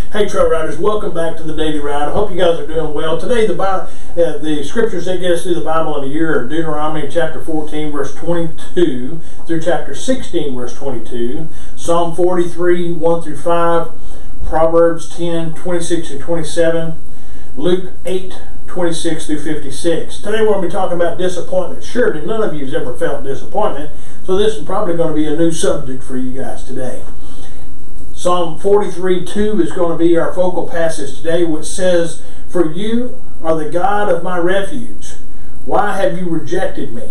Hey Trail Riders, welcome back to the Daily Ride. I hope you guys are doing well. Today the scriptures that get us through the Bible in a year are Deuteronomy chapter 14 verse 22 through chapter 16 verse 22, Psalm 43 1 through 5, Proverbs 10 26 and 27, Luke 8 26 through 56. Today we're going to be talking about disappointment. Surely none of you has ever felt disappointment, so this is probably going to be a new subject for you guys today. Psalm 43:2 is going to be our focal passage today, which says, "For you are the God of my refuge. Why have you rejected me?"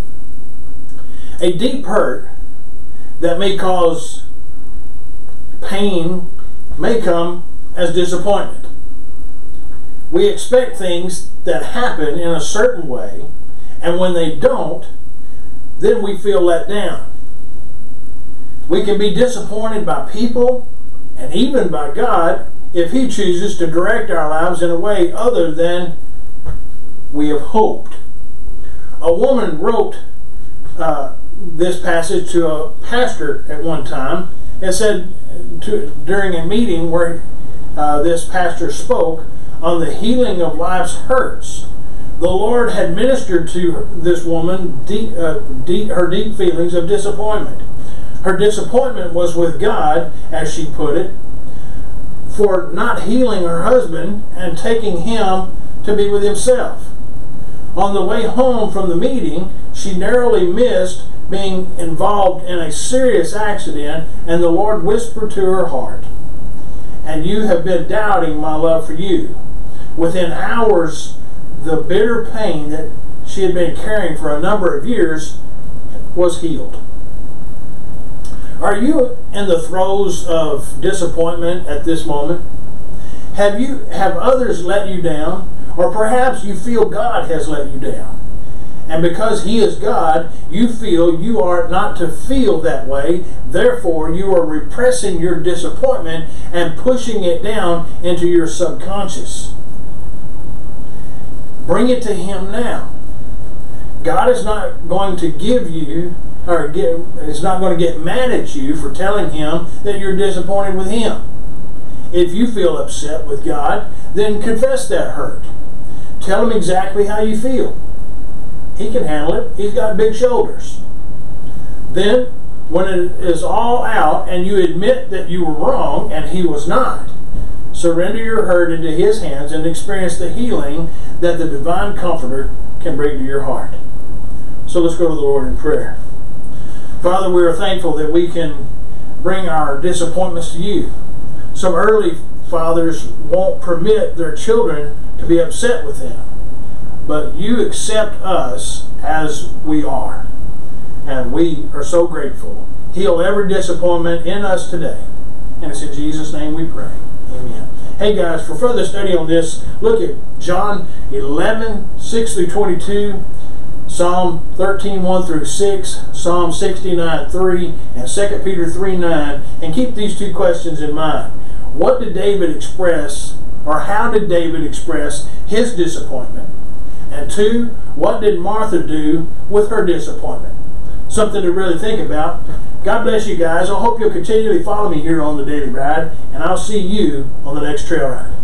A deep hurt that may cause pain may come as disappointment. We expect things that happen in a certain way, and when they don't, then we feel let down. We can be disappointed by people and even by God if He chooses to direct our lives in a way other than we have hoped. A woman wrote this passage to a pastor at one time and said during a meeting where this pastor spoke on the healing of life's hurts. The Lord had ministered to this woman her deep feelings of disappointment. Her disappointment was with God, as she put it, for not healing her husband and taking him to be with himself. On the way home from the meeting, she narrowly missed being involved in a serious accident, and the Lord whispered to her heart, "And you have been doubting my love for you." Within hours, the bitter pain that she had been carrying for a number of years was healed. Are you in the throes of disappointment at this moment? Have others let you down? Or perhaps you feel God has let you down. And because He is God, you feel you are not to feel that way. Therefore, you are repressing your disappointment and pushing it down into your subconscious. Bring it to Him now. God is not going to give you is not going to get mad at you for telling Him that you're disappointed with Him. If you feel upset with God, then confess that hurt. Tell Him exactly how you feel. He can handle it. He's got big shoulders. Then, when it is all out and you admit that you were wrong and He was not, surrender your hurt into His hands and experience the healing that the divine Comforter can bring to your heart. So let's go to the Lord in prayer. Father, we are thankful that we can bring our disappointments to You. Some early fathers won't permit their children to be upset with them, but You accept us as we are, and we are so grateful. Heal every disappointment in us today, and it's in Jesus' name we pray. Amen. Hey guys, for further study on this, look at John 11 6 through 22, Psalm 13 1 through 6, Psalm 69 3, and 2 Peter 3 9, and keep these two questions in mind. What did David express, or how did David express his disappointment? And 2, what did Martha do with her disappointment? Something to really think about. God bless you guys. I hope you'll continually follow me here on the Daily Ride, and I'll see you on the next trail ride.